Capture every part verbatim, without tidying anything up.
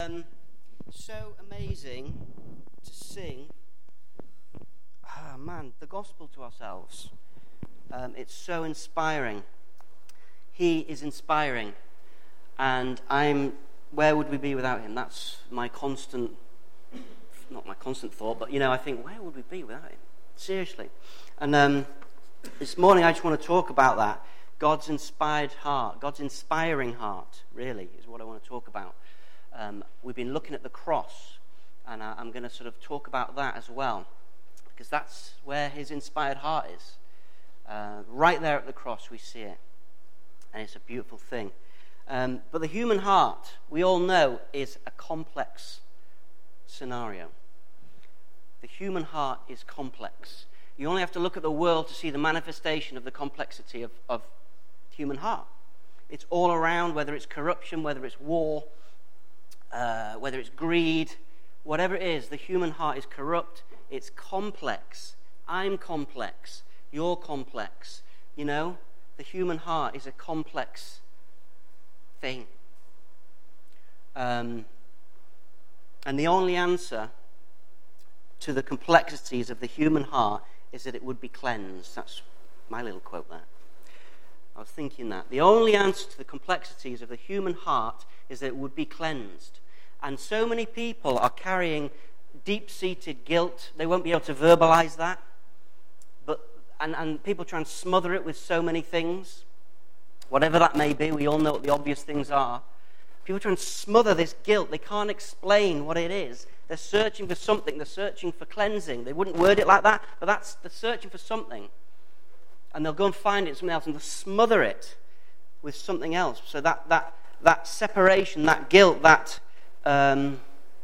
Um, so amazing to sing, ah man, the gospel to ourselves. Um, it's so inspiring. He is inspiring, and I'm. Where would we be without him? That's my constant, not my constant thought, but you know, I think, where would we be without him? Seriously. And um, this morning, I just want to talk about that. God's inspired heart, God's inspiring heart, really, is what I want to talk about. Um, we've been looking at the cross, and I, I'm going to sort of talk about that as well, because that's where his inspired heart is. Uh, right there at the cross, we see it, and it's a beautiful thing. Um, but the human heart, we all know, is a complex scenario. The human heart is complex. You only have to look at the world to see the manifestation of the complexity of, of human heart. It's all around, whether it's corruption, whether it's war, uh, whether it's greed, whatever it is, the human heart is corrupt. It's complex. I'm complex. You're complex. You know, the human heart is a complex thing. Um, and the only answer to the complexities of the human heart is that it would be cleansed. That's my little quote there. I was thinking that. The only answer to the complexities of the human heart is that it would be cleansed. And so many people are carrying deep-seated guilt. They won't be able to verbalize that. But and, and people try and smother it with so many things. Whatever that may be, we all know what the obvious things are. People try and smother this guilt. They can't explain what it is. They're searching for something. They're searching for cleansing. They wouldn't word it like that, but that's they're searching for something. And they'll go and find it in something else, and they'll smother it with something else. So that that that separation, that guilt, that um,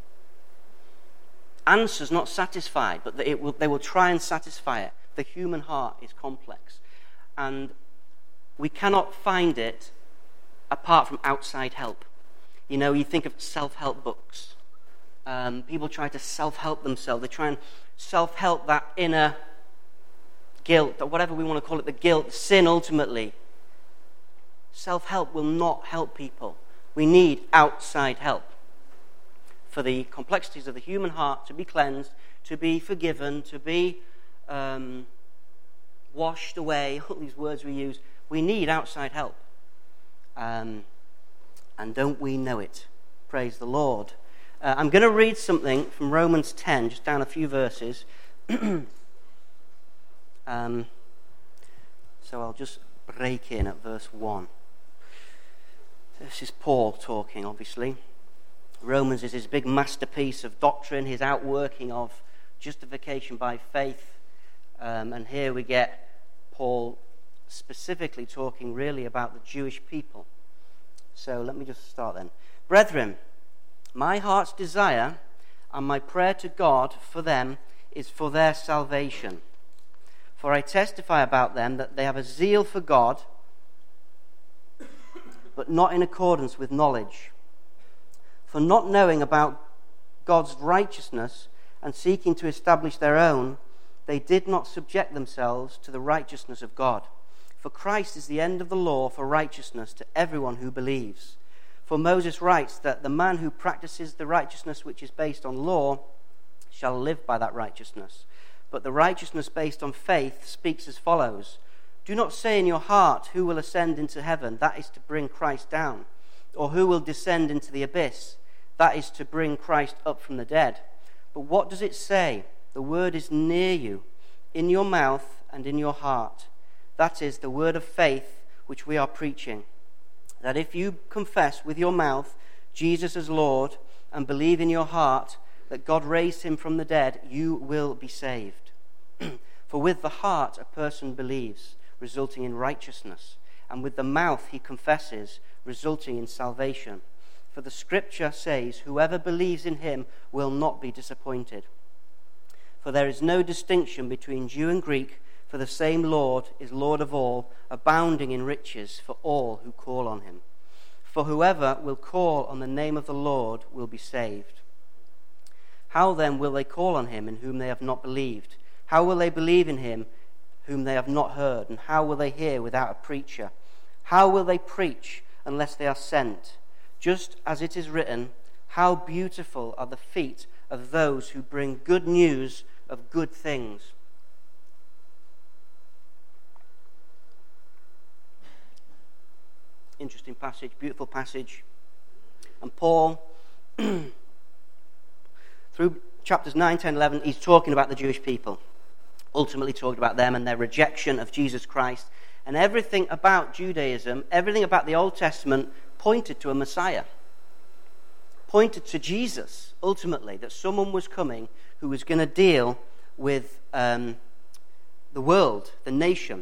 answer's not satisfied, but it will, they will try and satisfy it. The human heart is complex, and we cannot find it apart from outside help. You know, you think of self-help books. Um, people try to self-help themselves. They try and self-help that inner guilt, or whatever we want to call it, the guilt, sin ultimately. Self-help will not help people. We need outside help for the complexities of the human heart to be cleansed, to be forgiven, to be um, washed away, all these words we use. We need outside help. Um, and don't we know it? Praise the Lord. Uh, I'm going to read something from Romans ten, just down a few verses. um, so I'll just break in at verse one. This is Paul talking, obviously. Romans is his big masterpiece of doctrine, his outworking of justification by faith. Um, and here we get Paul specifically talking really about the Jewish people. So let me just start then. Brethren, my heart's desire and my prayer to God for them is for their salvation. For I testify about them that they have a zeal for God, but not in accordance with knowledge. For not knowing about God's righteousness and seeking to establish their own, they did not subject themselves to the righteousness of God. For Christ is the end of the law for righteousness to everyone who believes. For Moses writes that the man who practices the righteousness which is based on law shall live by that righteousness. But the righteousness based on faith speaks as follows. Do not say in your heart, who will ascend into heaven? That is to bring Christ down. Or who will descend into the abyss? That is to bring Christ up from the dead. But what does it say? The word is near you, in your mouth and in your heart. That is the word of faith which we are preaching. That if you confess with your mouth Jesus as Lord and believe in your heart that God raised him from the dead, you will be saved. For with the heart a person believes, resulting in righteousness, and with the mouth he confesses, resulting in salvation. For the scripture says, whoever believes in him will not be disappointed. For there is no distinction between Jew and Greek, for the same Lord is Lord of all, abounding in riches for all who call on him. For whoever will call on the name of the Lord will be saved. How then will they call on him in whom they have not believed? How will they believe in him whom they have not heard? And how will they hear without a preacher? How will they preach unless they are sent? Just as it is written, How beautiful are the feet of those who bring good news of good things. Interesting passage, beautiful passage. And Paul, through chapters nine, ten, eleven, he's talking about the Jewish people. Ultimately talking about them and their rejection of Jesus Christ. And everything about Judaism, everything about the Old Testament pointed to a Messiah. Pointed to Jesus, ultimately, that someone was coming who was going to deal with um, the world, the nation.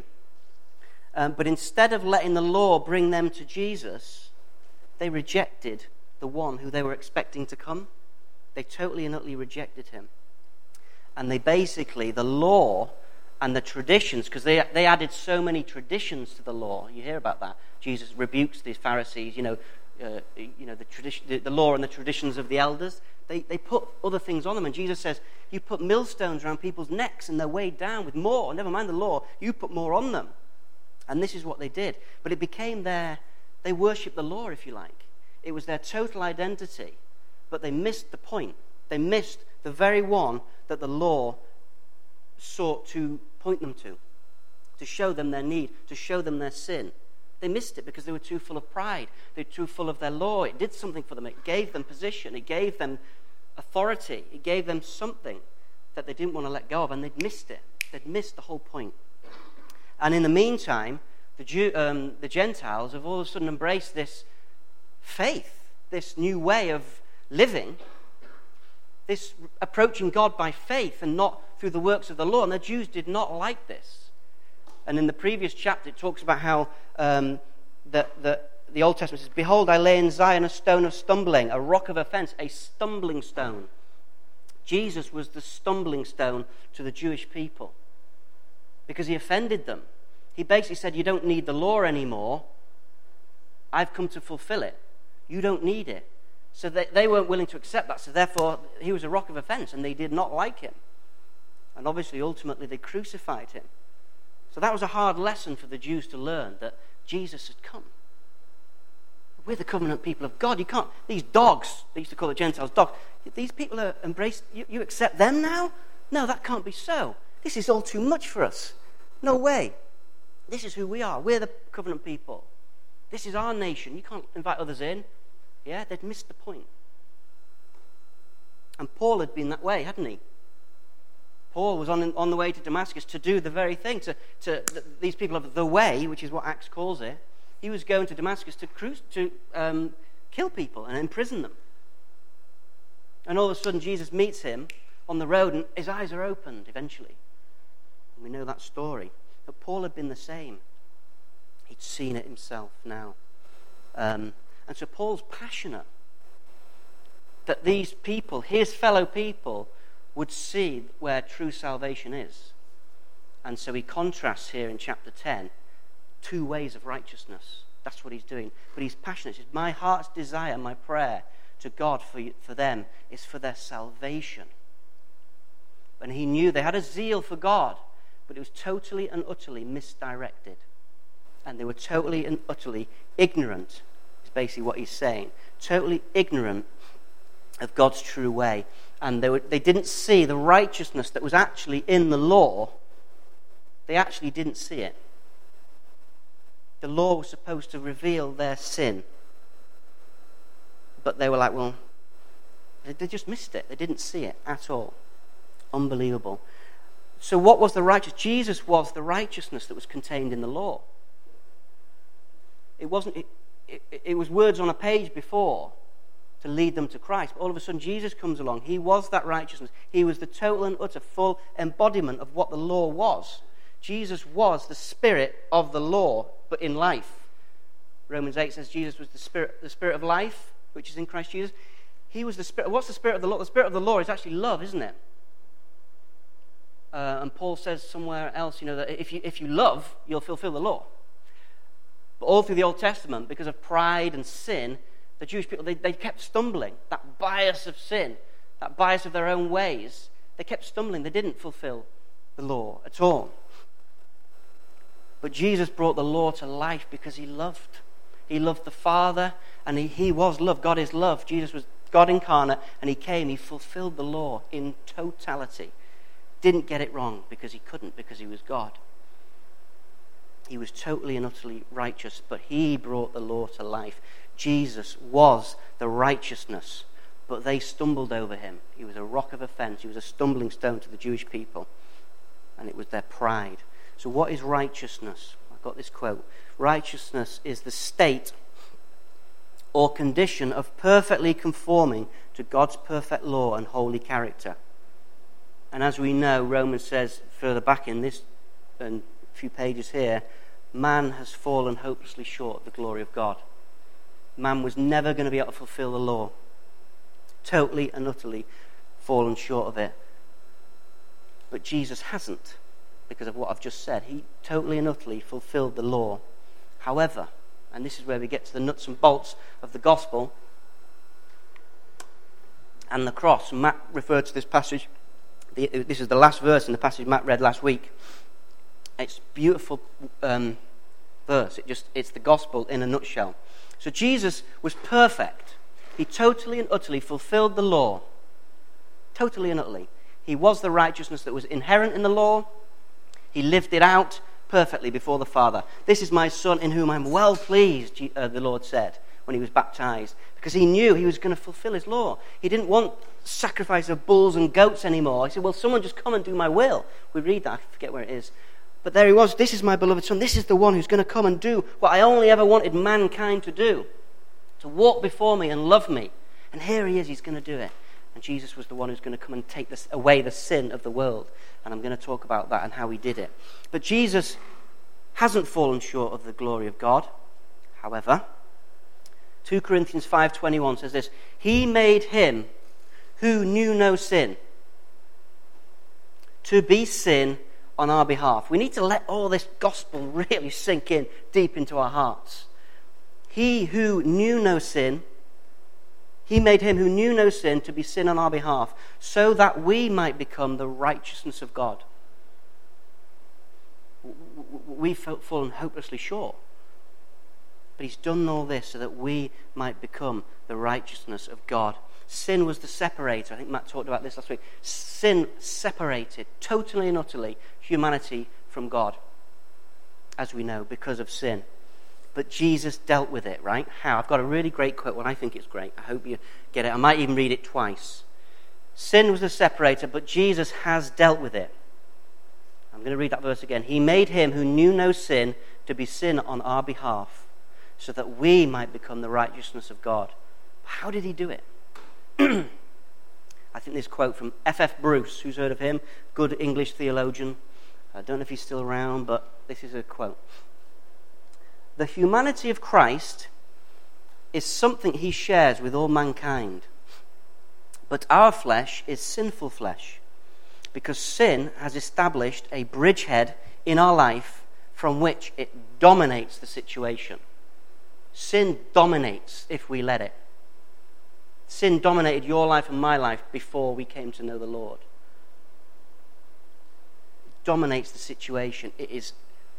Um, but instead of letting the law bring them to Jesus, they rejected the one who they were expecting to come. They totally and utterly rejected him. And they basically, the law and the traditions, because they they added so many traditions to the law. You hear about that. Jesus rebukes these Pharisees, you know, uh, you know the tradition, the, the law and the traditions of the elders. They they put other things on them, and Jesus says, "You put millstones around people's necks, and they're weighed down with more. Never mind the law. You put more on them." And this is what they did. But it became their, they worshipped the law, if you like. It was their total identity. But they missed the point. They missed the very one that the law sought to point them to. To show them their need, to show them their sin. They missed it because they were too full of pride. They were too full of their law. It did something for them. It gave them position. It gave them authority. It gave them something that they didn't want to let go of. And they'd missed it. They'd missed the whole point. And in the meantime, the, Jew, um, the Gentiles have all of a sudden embraced this faith, this new way of living, this approaching God by faith and not through the works of the law. And the Jews did not like this. And in the previous chapter, it talks about how um, the, the, the Old Testament says, "Behold, I lay in Zion a stone of stumbling, a rock of offense, a stumbling stone." Jesus was the stumbling stone to the Jewish people, because he offended them. He basically said, "You don't need the law anymore. I've come to fulfill it. You don't need it." So they, they weren't willing to accept that. So therefore, he was a rock of offense, and they did not like him. And obviously, ultimately, they crucified him. So that was a hard lesson for the Jews to learn, that Jesus had come. We're the covenant people of God. You can't, these dogs, they used to call the Gentiles dogs, these people are embraced, you, you accept them now? No, that can't be so. This is all too much for us. No way. This is who we are. We're the covenant people. This is our nation. You can't invite others in. Yeah, they'd missed the point. And Paul had been that way, hadn't he? Paul was on, on the way to Damascus to do the very thing. To, to the, these people of the way, which is what Acts calls it, he was going to Damascus to, cruise, to um, kill people and imprison them. And all of a sudden, Jesus meets him on the road, and his eyes are opened eventually. And we know that story. But Paul had been the same. He'd seen it himself now. Um, and so Paul's passionate that these people, his fellow people, would see where true salvation is. And so he contrasts here in chapter ten two ways of righteousness. That's what he's doing. But he's passionate. He says, "My heart's desire, my prayer to God for, for them is for their salvation." And he knew they had a zeal for God, but it was totally and utterly misdirected. And they were totally and utterly ignorant, is basically what he's saying. Totally ignorant of God's true way. And they, were, they didn't see the righteousness that was actually in the law. They actually didn't see it. The law was supposed to reveal their sin. But they were like, well, they, they just missed it. They didn't see it at all. Unbelievable. So what was the righteousness? Jesus was the righteousness that was contained in the law. It wasn't. It, it, it was words on a page before to lead them to Christ. But all of a sudden, Jesus comes along. He was that righteousness. He was the total and utter full embodiment of what the law was. Jesus was the spirit of the law, but in life. Romans eight says Jesus was the spirit, the spirit of life, which is in Christ Jesus. He was the spirit. What's the spirit of the law? The spirit of the law is actually love, isn't it? Uh, and Paul says somewhere else, you know, that if you if you love, you'll fulfill the law. But all through the Old Testament, because of pride and sin, the Jewish people, they, they kept stumbling. That bias of sin, that bias of their own ways, they kept stumbling. They didn't fulfill the law at all. But Jesus brought the law to life because he loved. He loved the Father, and he, he was love. God is love. Jesus was God incarnate, and he came, he fulfilled the law in totality. Didn't get it wrong because he couldn't, because he was God. He was totally and utterly righteous, but he brought the law to life. Jesus was the righteousness, but they stumbled over him. He was a rock of offense. He was a stumbling stone to the Jewish people, and it was their pride. So what is righteousness? I've got this quote. Righteousness is the state or condition of perfectly conforming to God's perfect law and holy character. And as we know, Romans says further back in this and a few pages here, man has fallen hopelessly short of the glory of God. Man was never going to be able to fulfill the law. Totally and utterly fallen short of it. But Jesus hasn't, because of what I've just said. He totally and utterly fulfilled the law. However, and this is where we get to the nuts and bolts of the gospel and the cross. Matt referred to this passage. This is the last verse in the passage Matt read last week. It's a beautiful um, verse. It just it's the gospel in a nutshell. So Jesus was perfect. He totally and utterly fulfilled the law. Totally and utterly. He was the righteousness that was inherent in the law. He lived it out perfectly before the Father. This is my Son in whom I'm well pleased, uh, the Lord said when he was baptized, because he knew he was going to fulfill his law. He didn't want sacrifice of bulls and goats anymore. He said, well, someone just come and do my will. We read that, I forget where it is. But there he was, this is my beloved Son. This is the one who's going to come and do what I only ever wanted mankind to do, to walk before me and love me. And here he is, he's going to do it. And Jesus was the one who's going to come and take this away the sin of the world. And I'm going to talk about that and how he did it. But Jesus hasn't fallen short of the glory of God. However, Second Corinthians five twenty-one says this, he made him who knew no sin to be sin on our behalf. We need to let all this gospel really sink in deep into our hearts. He who knew no sin, he made him who knew no sin to be sin on our behalf, so that we might become the righteousness of God. We've fallen hopelessly short. But he's done all this so that we might become the righteousness of God. Sin was the separator. I think Matt talked about this last week. Sin separated totally and utterly humanity from God, as we know, because of sin. But Jesus dealt with it, right? How? I've got a really great quote, and I think it's great. I hope you get it. I might even read it twice. Sin was the separator, but Jesus has dealt with it. I'm going to read that verse again. He made him who knew no sin to be sin on our behalf, so that we might become the righteousness of God. How did he do it? I think this quote from F F Bruce, who's heard of him? Good English theologian. I don't know if he's still around, but this is a quote. The humanity of Christ is something he shares with all mankind. But our flesh is sinful flesh, because sin has established a bridgehead in our life from which it dominates the situation. Sin dominates if we let it. Sin dominated your life and my life before we came to know the Lord. It dominates the situation. It is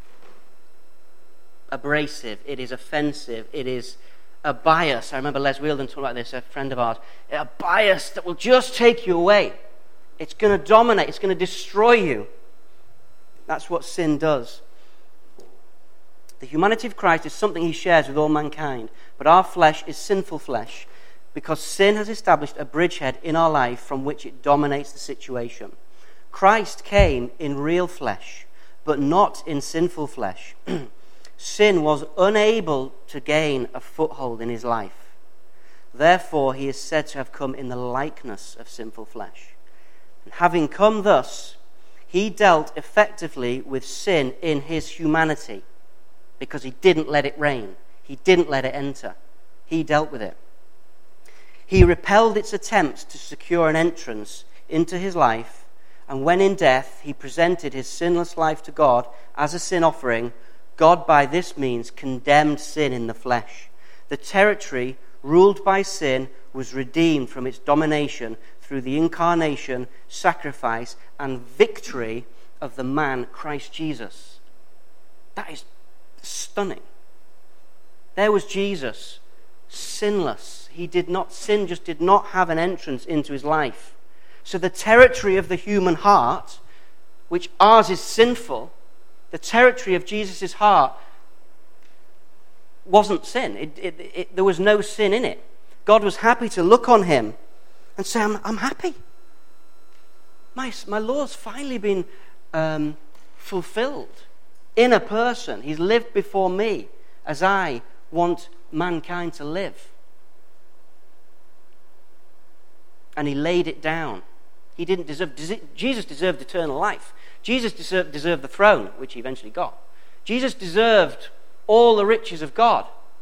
abrasive. It is offensive. It is a bias. I remember Les Wheeldon talking about this, a friend of ours. A bias that will just take you away. It's going to dominate. It's going to destroy you. That's what sin does. The humanity of Christ is something he shares with all mankind, but our flesh is sinful flesh, because sin has established a bridgehead in our life from which it dominates the situation. Christ came in real flesh, but not in sinful flesh. Sin was unable to gain a foothold in his life. Therefore, he is said to have come in the likeness of sinful flesh. And having come thus, he dealt effectively with sin in his humanity, because he didn't let it reign. He didn't let it enter. He dealt with it. He repelled its attempts to secure an entrance into his life, and when in death he presented his sinless life to God as a sin offering, God by this means condemned sin in the flesh. The territory ruled by sin was redeemed from its domination through the incarnation, sacrifice, and victory of the man Christ Jesus. That is stunning. There was Jesus, sinless. he did not, sin just did not have an entrance into his life. So the territory of the human heart, which ours is sinful, the territory of Jesus' heart wasn't sin. It, it, it, there was no sin in it. God was happy to look on him and say, I'm, I'm happy. My, my law's finally been um, fulfilled in a person. He's lived before me as I want mankind to live. And he laid it down. He didn't deserve, Jesus deserved eternal life. Jesus deserved, deserved the throne, which he eventually got. Jesus deserved all the riches of God.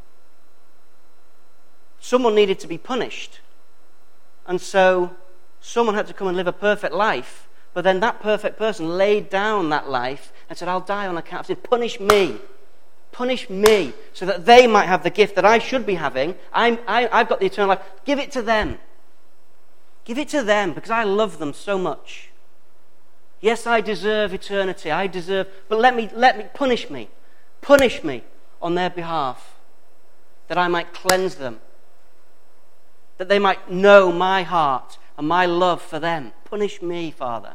Someone needed to be punished. And so someone had to come and live a perfect life. But then that perfect person laid down that life and said, I'll die on account of sin. Punish me. Punish me so that they might have the gift that I should be having. I'm, I, I've got the eternal life. Give it to them. Give it to them because I love them so much. Yes, I deserve eternity. I deserve, but let me, let me, punish me. Punish me on their behalf that I might cleanse them. That they might know my heart and my love for them. Punish me, Father.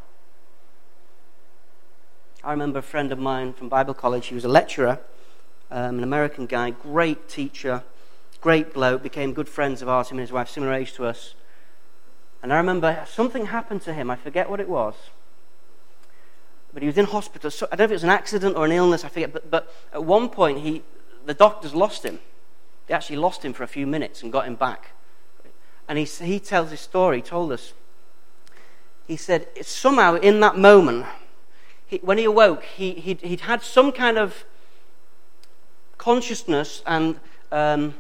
I remember a friend of mine from Bible college. He was a lecturer, um, an American guy, great teacher, great bloke, became good friends of ours, him and his wife, similar age to us. And I remember something happened to him. I forget what it was. But he was in hospital. So, I don't know if it was an accident or an illness, I forget. But, but at one point, he, the doctors lost him. They actually lost him for a few minutes and got him back. And he, he tells his story, he told us. He said, somehow in that moment, he, when he awoke, he, he'd, he'd had some kind of consciousness and um,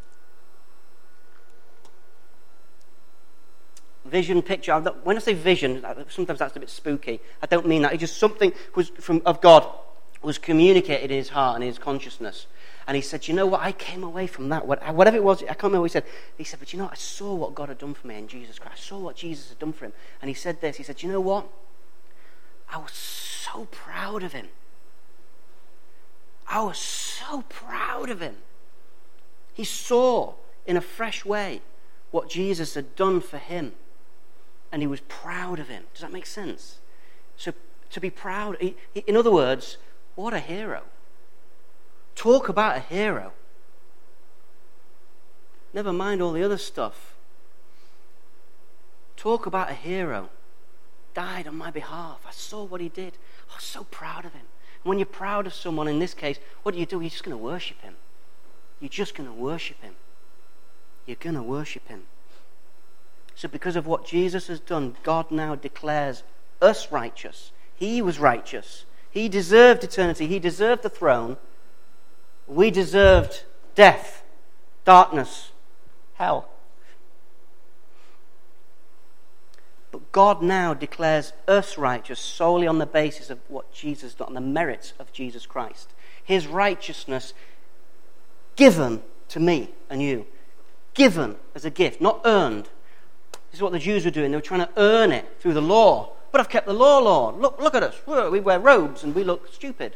vision, picture. When I say vision, sometimes that's a bit spooky. I don't mean that. It's just something was from of God was communicated in his heart and in his consciousness. And he said, you know what, I came away from that. Whatever it was, I can't remember what he said. He said, but you know, I saw what God had done for me in Jesus Christ. I saw what Jesus had done for him. And he said this, he said, you know what? I was so proud of him. I was so proud of him. He saw in a fresh way what Jesus had done for him. And he was proud of him. Does that make sense? So to be proud, he, he, in other words, what a hero. Talk about a hero. Never mind all the other stuff. Talk about a hero. Died on my behalf. I saw what he did. I was so proud of him. And when you're proud of someone, in this case, what do you do? You're just going to worship him. You're just going to worship him. You're going to worship him. So because of what Jesus has done, God now declares us righteous. He was righteous. He deserved eternity. He deserved the throne. We deserved death, darkness, hell. But God now declares us righteous solely on the basis of what Jesus did, on the merits of Jesus Christ. His righteousness given to me and you. Given as a gift, not earned. This is what the Jews were doing. They were trying to earn it through the law. But I've kept the law, Lord. Look, look at us. We wear robes and we look stupid.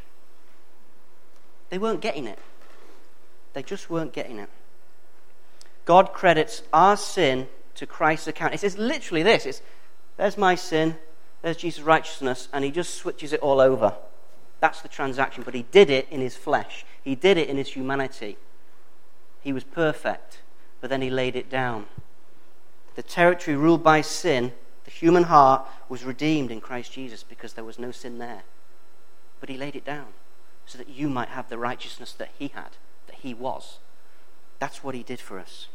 They weren't getting it. They just weren't getting it. God credits our sin to Christ's account. It says literally this. It's, there's my sin, there's Jesus' righteousness, and he just switches it all over. That's the transaction. But he did it in his flesh. He did it in his humanity. He was perfect, but then he laid it down. The territory ruled by sin, the human heart, was redeemed in Christ Jesus because there was no sin there. But he laid it down so that you might have the righteousness that he had, that he was. That's what he did for us.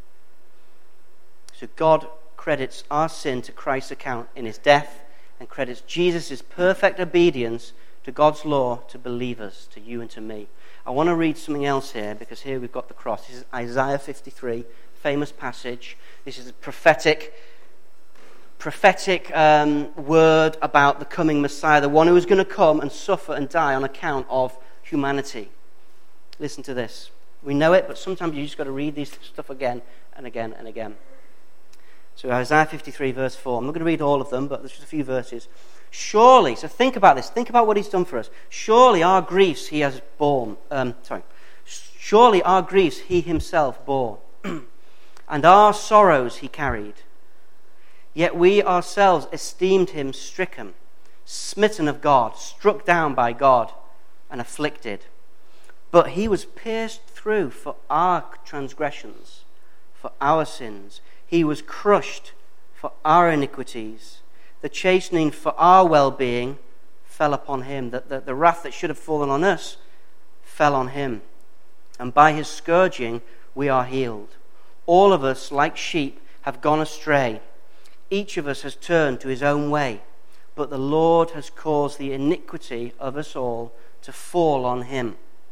So God credits our sin to Christ's account in his death and credits Jesus' perfect obedience to God's law to believers, to you and to me. I want to read something else here because here we've got the cross. This is Isaiah fifty-three, famous passage. This is a prophetic prophetic um, word about the coming Messiah, the one who is going to come and suffer and die on account of humanity. Listen to this. We know it, but sometimes you just got to read this stuff again and again and again. So Isaiah fifty-three, verse four. I'm not going to read all of them, but there's just a few verses. Surely, so think about this. Think about what he's done for us. Surely our griefs he has borne. Um, sorry. Surely our griefs he himself bore. and our sorrows he carried. Yet we ourselves esteemed him stricken, smitten of God, struck down by God, and afflicted. But he was pierced through for our transgressions, for our sins. He was crushed for our iniquities. The chastening for our well-being fell upon him. The, the, the wrath that should have fallen on us fell on him. And by his scourging we are healed. All of us, like sheep, have gone astray. Each of us has turned to his own way. But the Lord has caused the iniquity of us all to fall on him.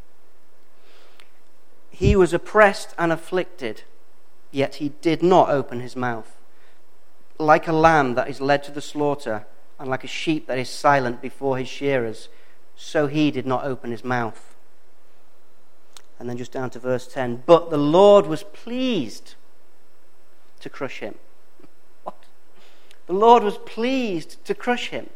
He was oppressed and afflicted, yet he did not open his mouth. Like a lamb that is led to the slaughter, and like a sheep that is silent before his shearers, so he did not open his mouth. And then just down to verse ten. But the Lord was pleased to crush him. What? The Lord was pleased to crush him,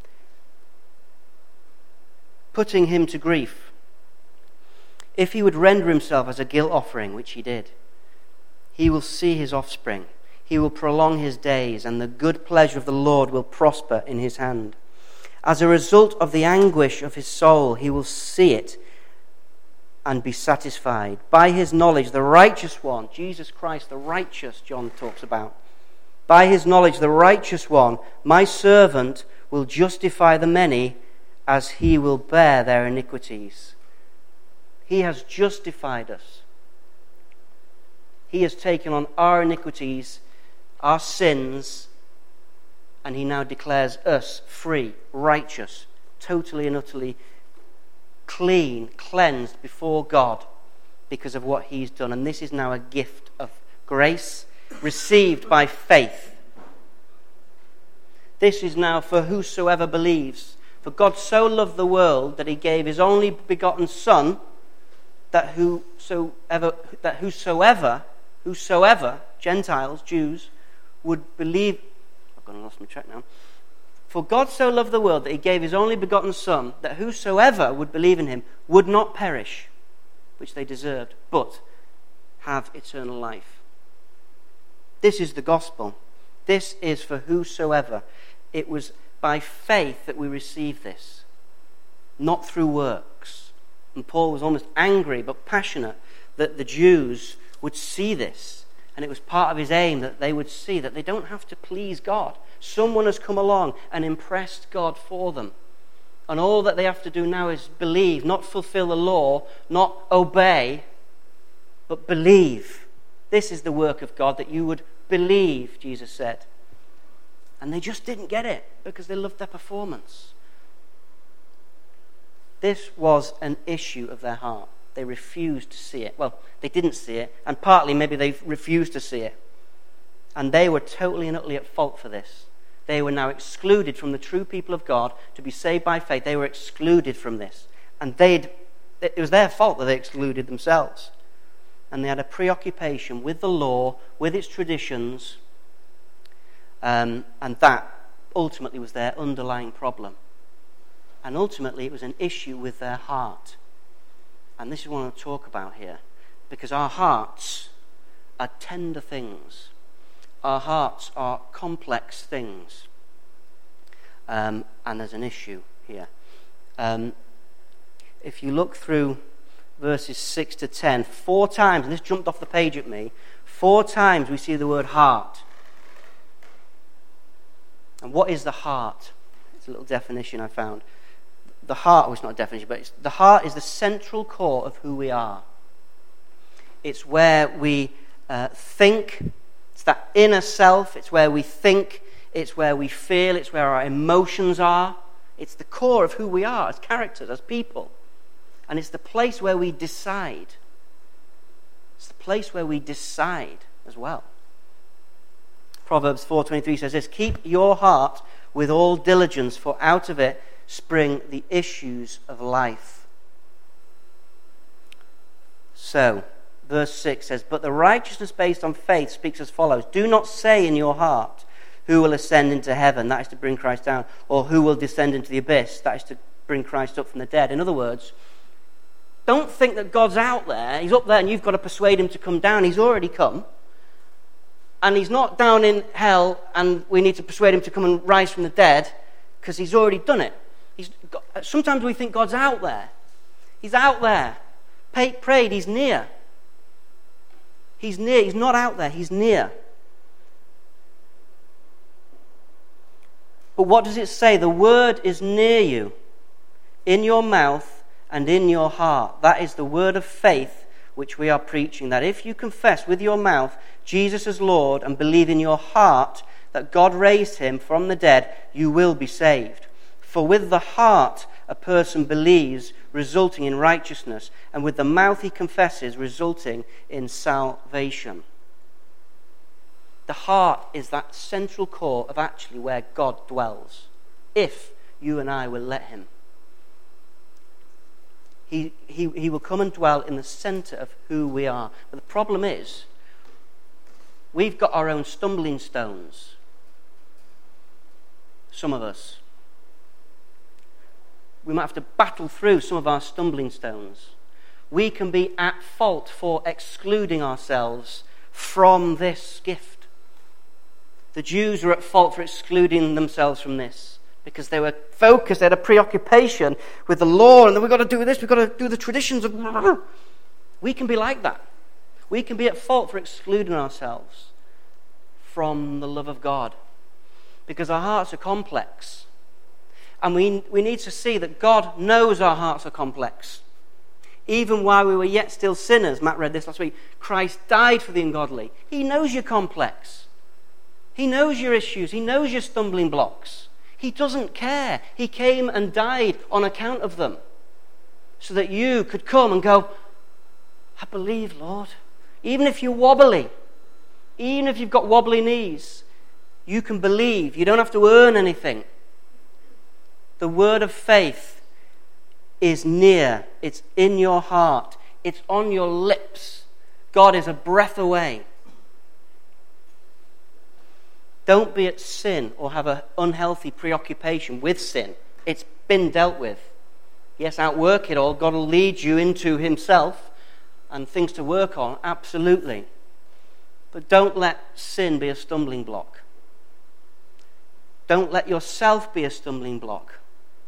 putting him to grief. If he would render himself as a guilt offering, which he did, he will see his offspring. He will prolong his days, and the good pleasure of the Lord will prosper in his hand. As a result of the anguish of his soul, he will see it and be satisfied. By his knowledge, the righteous one, Jesus Christ, the righteous, John talks about. By his knowledge, the righteous one, my servant, will justify the many as he will bear their iniquities. He has justified us. He has taken on our iniquities, our sins, and he now declares us free, righteous, totally and utterly clean, cleansed before God because of what he's done. And this is now a gift of grace received by faith. This is now for whosoever believes. For God so loved the world that he gave his only begotten Son, that whosoever, that whosoever, whosoever, Gentiles, Jews, would believe. I've gone and lost my track now. For God so loved the world that he gave his only begotten Son, that whosoever would believe in him would not perish, which they deserved, but have eternal life. This is the gospel. This is for whosoever. It was by faith that we receive this, not through works. And Paul was almost angry but passionate that the Jews would see this. And it was part of his aim that they would see that they don't have to please God. Someone has come along and impressed God for them. And all that they have to do now is believe, not fulfill the law, not obey, but believe. This is the work of God, that you would believe, Jesus said. And they just didn't get it because they loved their performance. This was an issue of their heart. They refused to see it. Well, they didn't see it, and partly maybe they refused to see it. And they were totally and utterly at fault for this. They were now excluded from the true people of God to be saved by faith. They were excluded from this. And they'd, it was their fault that they excluded themselves. And they had a preoccupation with the law, with its traditions, um, and that ultimately was their underlying problem. And ultimately it was an issue with their heart. And this is what I want to talk about here. Because our hearts are tender things. Our hearts are complex things. Um, and there's an issue here. Um, if you look through verses six to ten, four times, and this jumped off the page at me, four times we see the word heart. And what is the heart? It's a little definition I found. The heart, well, it's not a definition, but it's, the heart is the central core of who we are. It's where we uh, think. It's that inner self. It's where we think. It's where we feel. It's where our emotions are. It's the core of who we are as characters, as people. And it's the place where we decide. It's the place where we decide as well. Proverbs four twenty-three says this, keep your heart with all diligence, for out of it spring the issues of life. So, verse six says, but the righteousness based on faith speaks as follows. Do not say in your heart, who will ascend into heaven, that is to bring Christ down, or who will descend into the abyss, that is to bring Christ up from the dead. In other words, don't think that God's out there, he's up there and you've got to persuade him to come down. He's already come. And he's not down in hell and we need to persuade him to come and rise from the dead because he's already done it. He's got, sometimes we think God's out there. He's out there. Pay, prayed, he's near. He's near. He's not out there. He's near. But what does it say? The word is near you, in your mouth and in your heart. That is the word of faith which we are preaching. That if you confess with your mouth Jesus as Lord and believe in your heart that God raised him from the dead, you will be saved. For with the heart a person believes, resulting in righteousness, and with the mouth he confesses, resulting in salvation. The heart is that central core of actually where God dwells, if you and I will let him. He, he, he will come and dwell in the center of who we are. But the problem is, we've got our own stumbling stones. Some of us. We might have to battle through some of our stumbling stones. We can be at fault for excluding ourselves from this gift. The Jews were at fault for excluding themselves from this because they were focused, they had a preoccupation with the law, and then we've got to do this, we've got to do the traditions of... We can be like that. We can be at fault for excluding ourselves from the love of God because our hearts are complex. And we, we need to see that God knows our hearts are complex. Even while we were yet still sinners, Matt read this last week, Christ died for the ungodly. He knows you're complex. He knows your issues. He knows your stumbling blocks. He doesn't care. He came and died on account of them so that you could come and go, I believe, Lord. Even if you're wobbly, even if you've got wobbly knees, you can believe. You don't have to earn anything. The word of faith is near. It's in your heart. It's on your lips. God is a breath away. Don't be at sin or have an unhealthy preoccupation with sin. It's been dealt with. Yes, outwork it all. God will lead you into himself and things to work on, absolutely. But don't let sin be a stumbling block. Don't let yourself be a stumbling block.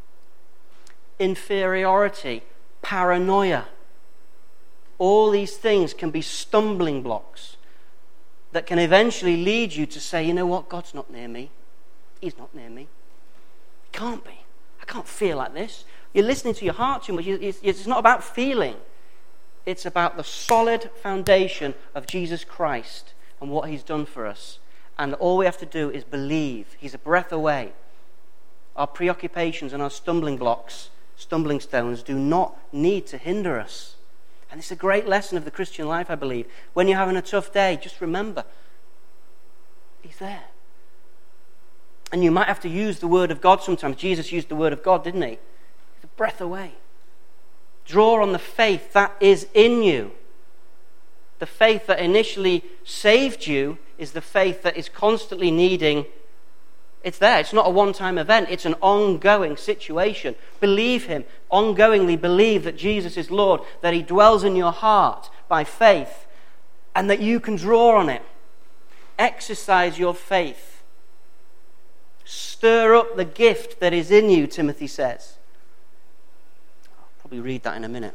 Inferiority, paranoia. All these things can be stumbling blocks that can eventually lead you to say, you know what, God's not near me. He's not near me. He can't be. I can't feel like this. You're listening to your heart too much. It's not about feeling. It's about the solid foundation of Jesus Christ and what he's done for us. And all we have to do is believe. He's a breath away. Our preoccupations and our stumbling blocks, stumbling stones, do not need to hinder us. And it's a great lesson of the Christian life, I believe. When you're having a tough day, just remember, he's there. And you might have to use the word of God sometimes. Jesus used the word of God, didn't he? He's a breath away. Draw on the faith that is in you. The faith that initially saved you is the faith that is constantly needing. It's there. It's not a one-time event. It's an ongoing situation. Believe him. Ongoingly believe that Jesus is Lord, that he dwells in your heart by faith, and that you can draw on it. Exercise your faith. Stir up the gift that is in you, Timothy says. I'll probably read that in a minute.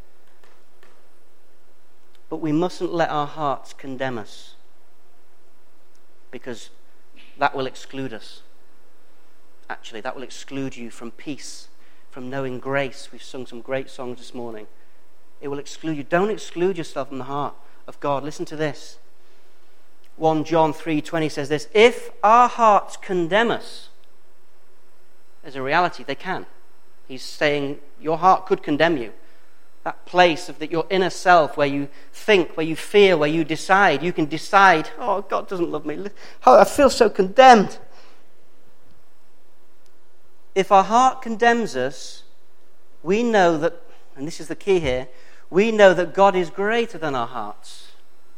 But we mustn't let our hearts condemn us, because that will exclude us. Actually, that will exclude you from peace, from knowing grace. We've sung some great songs this morning. It will exclude you. Don't exclude yourself from the heart of God. Listen to this. First John three twenty says this, if our hearts condemn us, there's a reality, they can. He's saying your heart could condemn you. That place of that your inner self where you think, where you feel, where you decide. You can decide, oh, God doesn't love me. Oh, I feel so condemned. If our heart condemns us, we know that, and this is the key here, we know that God is greater than our hearts.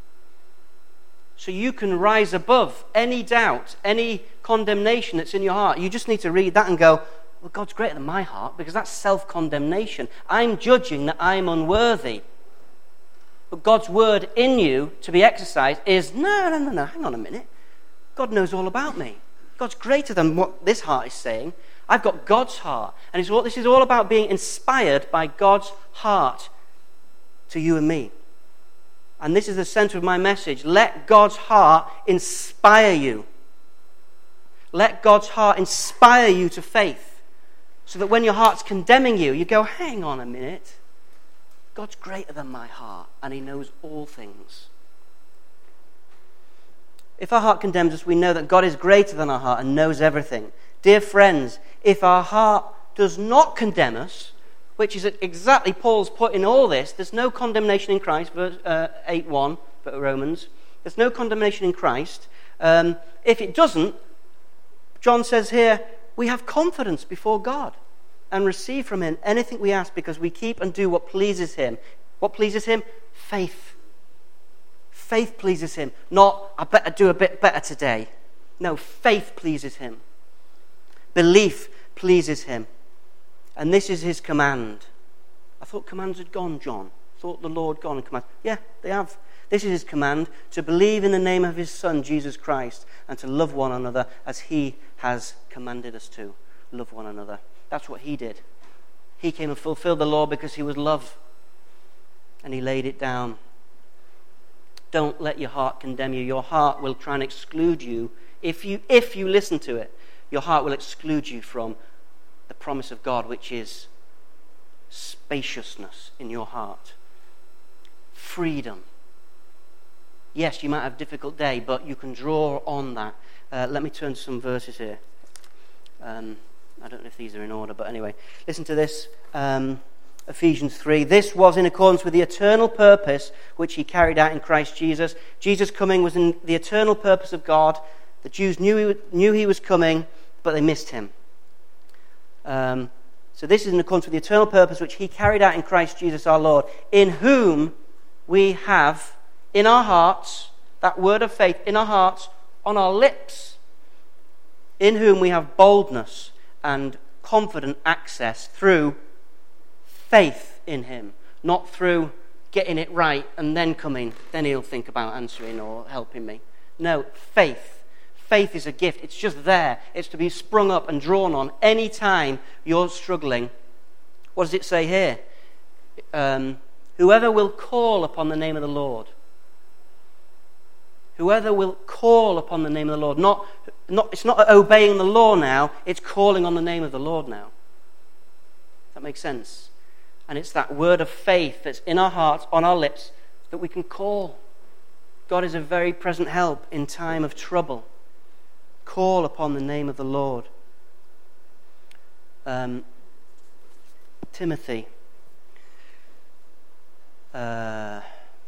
So you can rise above any doubt, any condemnation that's in your heart. You just need to read that and go, well, God's greater than my heart, because that's self-condemnation. I'm judging that I'm unworthy. But God's word in you to be exercised is, no, no, no, no, hang on a minute. God knows all about me. God's greater than what this heart is saying. I've got God's heart. And it's all, this is all about being inspired by God's heart to you and me. And this is the center of my message. Let God's heart inspire you. Let God's heart inspire you to faith. So that when your heart's condemning you, you go, hang on a minute. God's greater than my heart, and he knows all things. If our heart condemns us, we know that God is greater than our heart and knows everything. Dear friends, if our heart does not condemn us, which is exactly Paul's put in all this, there's no condemnation in Christ, verse uh, eight one, Romans. There's no condemnation in Christ. Um, if it doesn't, John says here, we have confidence before God and receive from him anything we ask because we keep and do what pleases him. What pleases him? Faith. Faith pleases him. Not, I better do a bit better today. No, faith pleases him. Belief pleases him. And this is his command. I thought commands had gone, John. I thought the Lord gone and command. Yeah, they have. This is his command, to believe in the name of his Son, Jesus Christ, and to love one another as he has commanded us to. Love one another. That's what he did. He came and fulfilled the law because he was love. And he laid it down. Don't let your heart condemn you. Your heart will try and exclude you. If you, if you listen to it, your heart will exclude you from the promise of God, which is spaciousness in your heart. Freedom. Yes, you might have a difficult day, but you can draw on that. Uh, let me turn to some verses here. Um, I don't know if these are in order, but anyway. Listen to this. Um, Ephesians three. This was in accordance with the eternal purpose which he carried out in Christ Jesus. Jesus' coming was in the eternal purpose of God. The Jews knew he, knew he was coming, but they missed him. Um, so this is in accordance with the eternal purpose which he carried out in Christ Jesus our Lord, in whom we have in our hearts, that word of faith in our hearts, on our lips, in whom we have boldness and confident access through faith in him, not through getting it right and then coming, then he'll think about answering or helping me. No, faith. Faith is a gift. It's just there. It's to be sprung up and drawn on any time you're struggling. What does it say here? Um, whoever will call upon the name of the Lord. Whoever will call upon the name of the Lord. Not, not, it's not obeying the law now, it's calling on the name of the Lord now. That makes sense? And it's that word of faith that's in our hearts, on our lips, that we can call. God is a very present help in time of trouble. Call upon the name of the Lord. Um, Timothy. Uh,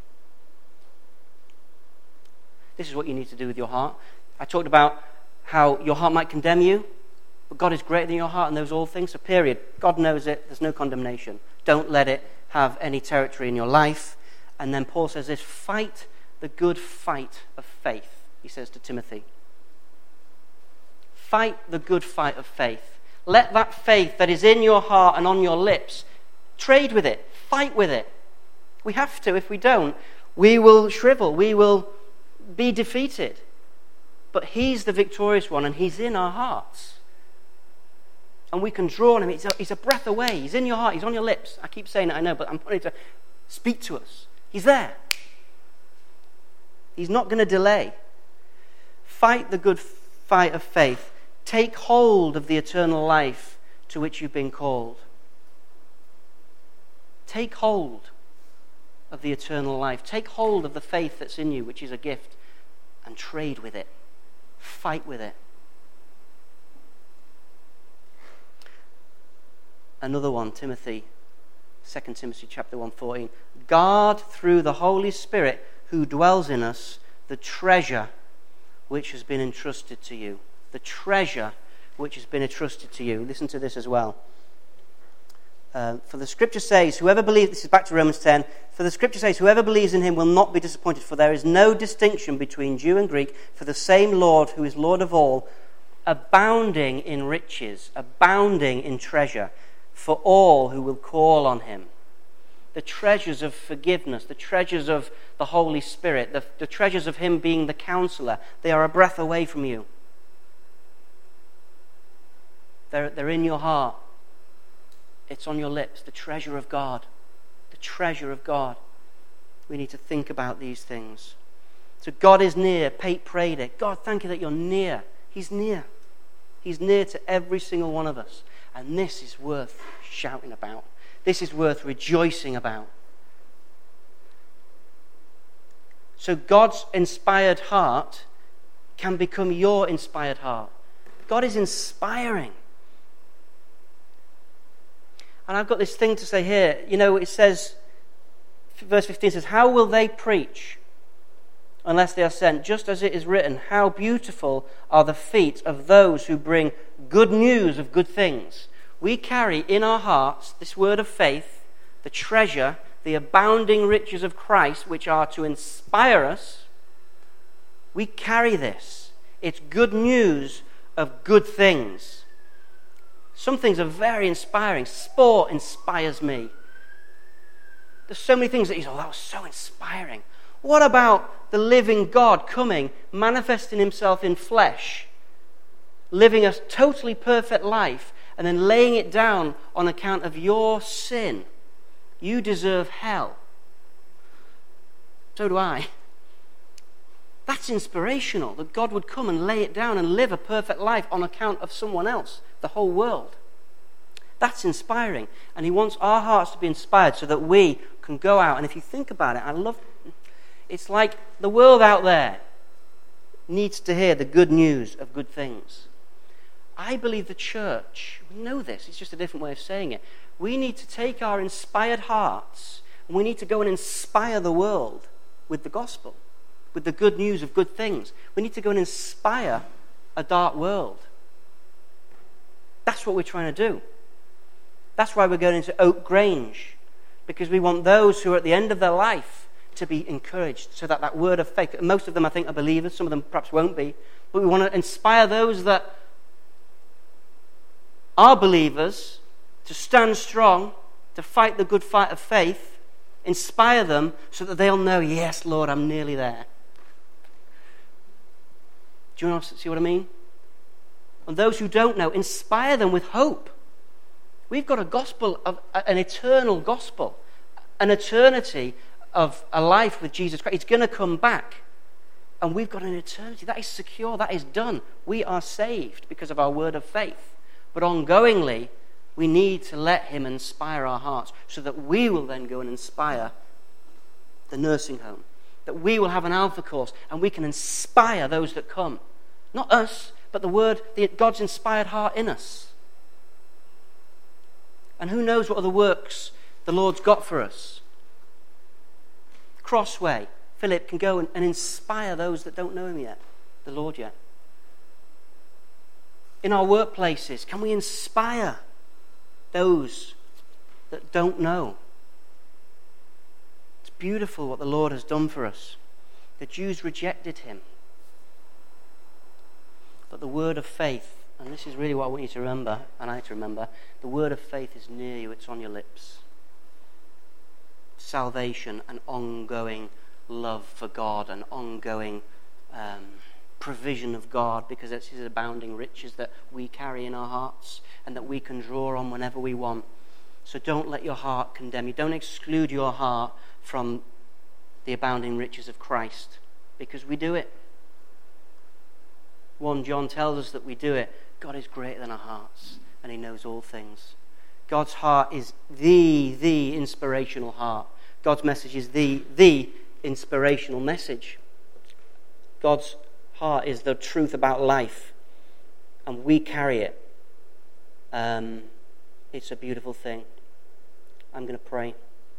this is what you need to do with your heart. I talked about how your heart might condemn you, but God is greater than your heart and knows all things. So period. God knows it. There's no condemnation. Don't let it have any territory in your life. And then Paul says this, fight the good fight of faith, he says to Timothy. Fight the good fight of faith. Let that faith that is in your heart and on your lips, trade with it, fight with it. We have to. If we don't, we will shrivel, we will be defeated. But he's the victorious one and he's in our hearts. And we can draw on him. He's a, he's a breath away. He's in your heart. He's on your lips. I keep saying it, I know, but I'm putting it to speak to us. He's there. He's not going to delay. Fight the good fight of faith. Take hold of the eternal life to which you've been called. Take hold of the eternal life. Take hold of the faith that's in you, which is a gift, and trade with it. Fight with it. Another one, Timothy, Second Timothy chapter one fourteen. Guard through the Holy Spirit who dwells in us the treasure which has been entrusted to you. The treasure which has been entrusted to you. Listen to this as well. Uh, for the scripture says, whoever believes, this is back to Romans ten, for the scripture says, whoever believes in him will not be disappointed, for there is no distinction between Jew and Greek, for the same Lord who is Lord of all, abounding in riches, abounding in treasure, for all who will call on him. the treasures of forgiveness, the treasures of the Holy Spirit, the, the treasures of him being the counselor, they are a breath away from you. They're, they're in your heart. It's on your lips, the treasure of God. The treasure of God. We need to think about these things. So God is near. Pate prayed it. God, thank you that you're near. He's near. He's near to every single one of us. And this is worth shouting about. This is worth rejoicing about. So God's inspired heart can become your inspired heart. God is inspiring. And I've got this thing to say here. You know, it says, verse fifteen says, how will they preach unless they are sent? Just as it is written, how beautiful are the feet of those who bring good news of good things. We carry in our hearts this word of faith, the treasure, the abounding riches of Christ, which are to inspire us. We carry this. It's good news of good things. Some things are very inspiring. Sport inspires me. There's so many things that you say, oh, that was so inspiring. What about the living God coming, manifesting himself in flesh, living a totally perfect life, and then laying it down on account of your sin? You deserve hell. So do I. That's inspirational, that God would come and lay it down and live a perfect life on account of someone else, the whole world. That's inspiring. And he wants our hearts to be inspired so that we can go out. And if you think about it, I love, it's like the world out there needs to hear the good news of good things. I believe the church, we know this, it's just a different way of saying it. We need to take our inspired hearts and we need to go and inspire the world with the gospel, with the good news of good things. We need to go and inspire a dark world. That's what we're trying to do. That's why we're going into Oak Grange, because we want those who are at the end of their life to be encouraged, so that that word of faith, most of them I think are believers, some of them perhaps won't be, but we want to inspire those that are believers to stand strong, to fight the good fight of faith, inspire them so that they'll know, yes, Lord, I'm nearly there. Do you want to see what I mean? And those who don't know, inspire them with hope. We've got a gospel, of an eternal gospel, an eternity of a life with Jesus Christ. It's going to come back. And we've got an eternity. That is secure. That is done. We are saved because of our word of faith. But ongoingly, we need to let him inspire our hearts so that we will then go and inspire the nursing home. That we will have an Alpha course and we can inspire those that come. Not us, but the word, the, God's inspired heart in us. And who knows what other works the Lord's got for us. Crossway, Philip can go and, and inspire those that don't know him yet, the Lord yet. In our workplaces, can we inspire those that don't know? It's beautiful what the Lord has done for us. The Jews rejected him. But the word of faith, and this is really what I want you to remember, and I to remember, the word of faith is near you, it's on your lips. Salvation, an ongoing love for God, an ongoing um, provision of God, because it's his abounding riches that we carry in our hearts and that we can draw on whenever we want. So don't let your heart condemn you. Don't exclude your heart from the abounding riches of Christ, because we do it. First John tells us that we do it. God is greater than our hearts, and he knows all things. God's heart is the, the inspirational heart. God's message is the, the inspirational message. God's heart is the truth about life, and we carry it. Um, it's a beautiful thing. I'm going to pray.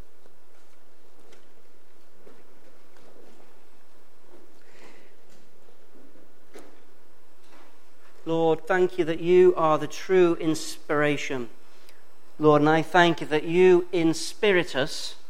Lord, thank you that you are the true inspiration. Lord, and I thank you that you inspirit us